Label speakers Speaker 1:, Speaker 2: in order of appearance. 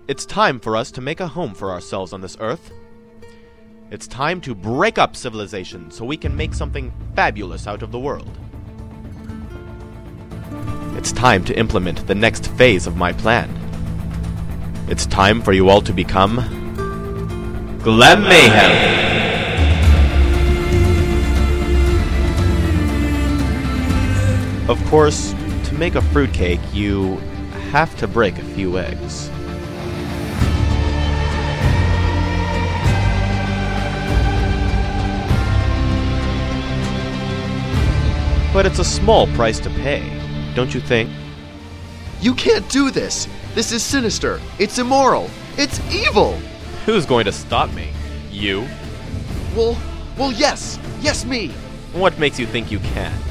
Speaker 1: It's time for us to make a home for ourselves on this earth. It's time to break up civilization so we can make something fabulous out of the world. It's time to implement the next phase of my plan. It's time for you all to become Glam Mayhem. Of course, to make a fruitcake, you have to break a few eggs. But it's a small price to pay, don't you think?
Speaker 2: You can't do this! This is sinister! It's immoral! It's evil!
Speaker 1: Who's going to stop me? You?
Speaker 2: Well, yes! Yes, me!
Speaker 1: What makes you think you can?